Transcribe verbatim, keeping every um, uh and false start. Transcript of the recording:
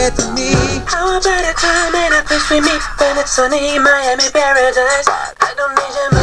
bad to me. How about a time and a place we meet when it's sunny Miami paradise? I don't need your